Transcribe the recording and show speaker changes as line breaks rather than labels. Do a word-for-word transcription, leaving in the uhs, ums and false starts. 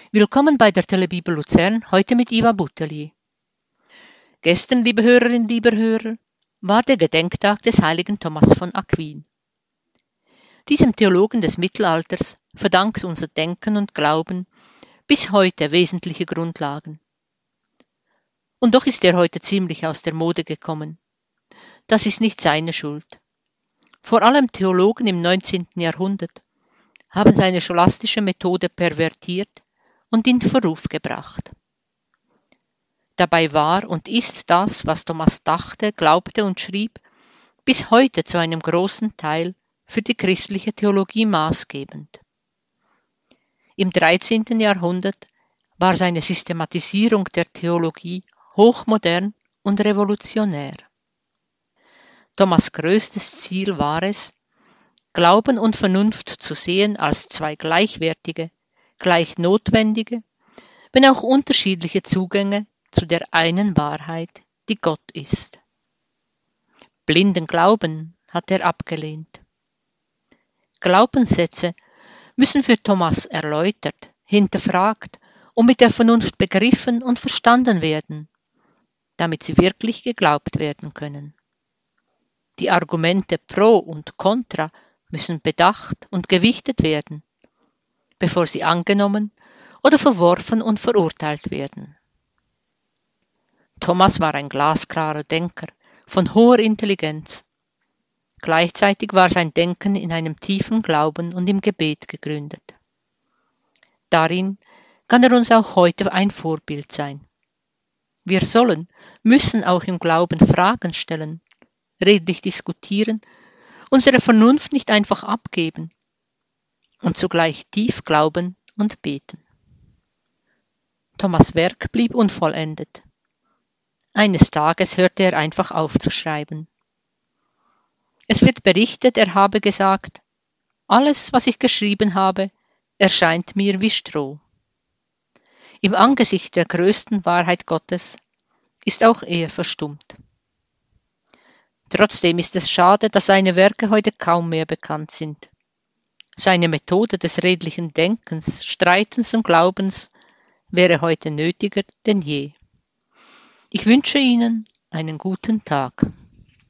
Willkommen bei der Telebibel Luzern, heute mit Iva Butterli. Gestern, liebe Hörerinnen, lieber Hörer, war der Gedenktag des heiligen Thomas von Aquin. Diesem Theologen des Mittelalters verdankt unser Denken und Glauben bis heute wesentliche Grundlagen. Und doch ist er heute ziemlich aus der Mode gekommen. Das ist nicht seine Schuld. Vor allem Theologen im neunzehnten Jahrhundert haben seine scholastische Methode pervertiert und in Verruf gebracht. Dabei war und ist das, was Thomas dachte, glaubte und schrieb, bis heute zu einem großen Teil für die christliche Theologie maßgebend. Im dreizehnten Jahrhundert war seine Systematisierung der Theologie hochmodern und revolutionär. Thomas' größtes Ziel war es, Glauben und Vernunft zu sehen als zwei gleichwertige, gleich notwendige, wenn auch unterschiedliche Zugänge zu der einen Wahrheit, die Gott ist. Blinden Glauben hat er abgelehnt. Glaubenssätze müssen für Thomas erläutert, hinterfragt und mit der Vernunft begriffen und verstanden werden, damit sie wirklich geglaubt werden können. Die Argumente pro und contra müssen bedacht und gewichtet werden, bevor sie angenommen oder verworfen und verurteilt werden. Thomas war ein glasklarer Denker von hoher Intelligenz. Gleichzeitig war sein Denken in einem tiefen Glauben und im Gebet gegründet. Darin kann er uns auch heute ein Vorbild sein. Wir sollen, müssen auch im Glauben Fragen stellen, redlich diskutieren, unsere Vernunft nicht einfach abgeben und zugleich tief glauben und beten. Thomas' Werk blieb unvollendet. Eines Tages hörte er einfach auf zu schreiben. Es wird berichtet, er habe gesagt, alles, was ich geschrieben habe, erscheint mir wie Stroh. Im Angesicht der größten Wahrheit Gottes ist auch er verstummt. Trotzdem ist es schade, dass seine Werke heute kaum mehr bekannt sind. Seine Methode des redlichen Denkens, Streitens und Glaubens wäre heute nötiger denn je. Ich wünsche Ihnen einen guten Tag.